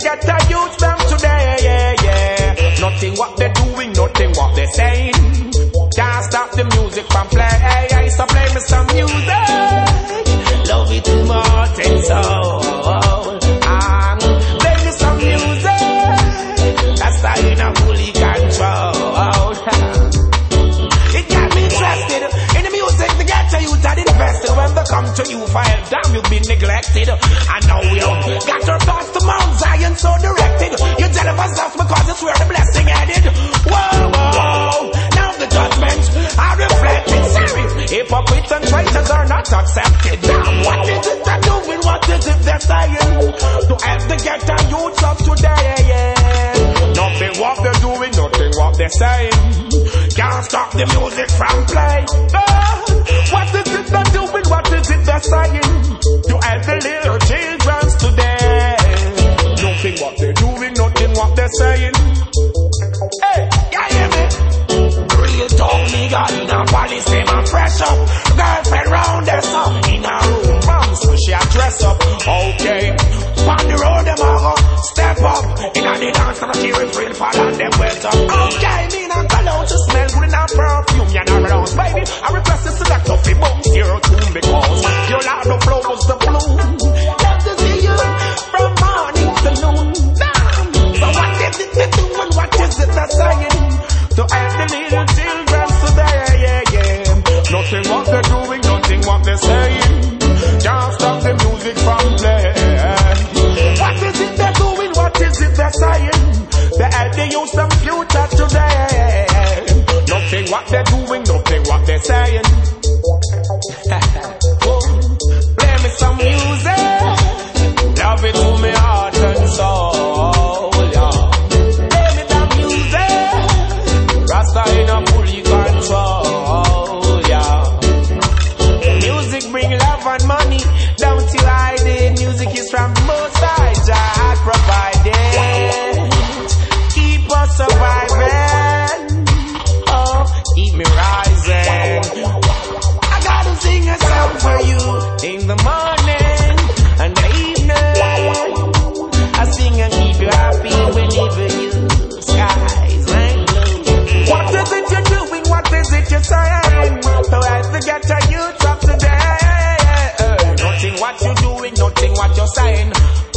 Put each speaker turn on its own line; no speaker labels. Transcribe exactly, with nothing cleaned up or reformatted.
get a youth them today, yeah, yeah. Nothing what they're doing, nothing what they're saying. Can't stop the music from play. So play me some music. Love it to my heart and soul. And play me some music. That's how you know fully control. It got me interested in the music to get to you to invested. When they come to you for help, damn you've been neglected. And now we got your thoughts to Mount Zion so directed. You tell us us because it's where the blessing headed. Whoa, whoa. Now the judgment are reflected. Sorry, hypocrites and traitors are not accepted. Damn, what is it they're doing? What is it they're saying? To help the ghetto youth of today, yeah. Nothing what they're doing, nothing what they're saying. Can't stop the music from play. Oh, what is it they're doing? What is it they're saying? To help the little children today. Nothing what they're doing, nothing what they're saying. Hey, you hear me? Real talk, nigga, in a police, say man fresh up. Girlfriend round there, so in a room, mom, so she a dress up. Okay, on the road, them a go step up. In a the dance, I'm a cheering for fall and them wet up. Okay, me not go out to smell good in a perfume, you know, around, baby. I request to select off the bones, zero tune, because your loud the flows the bloom. Love to see you from morning to noon. Damn, so what is it they're doing? What is it they're saying? To help the little children today, yeah, yeah. Nothing what they're doing, nothing what they're saying. Can't stop the music from playing. What is it they're doing? What is it they're saying? They help the youth some future today. Nothing what they're doing, nothing what they're saying. Play me some music. Love it to me heart and soul, yeah. Play me that music. Rasta in a fully control, yeah. Music bring love and money. Don't you hide it. Music is from the most high. Jah provided. Keep us surviving. Oh, keep me rising. I gotta sing a song for you in the morning and the evening. I sing and keep you happy whenever you skies rain blue. What is it you're doing? What is it you're saying? So I forget to you talk today. Nothing what you're doing, nothing what you're saying.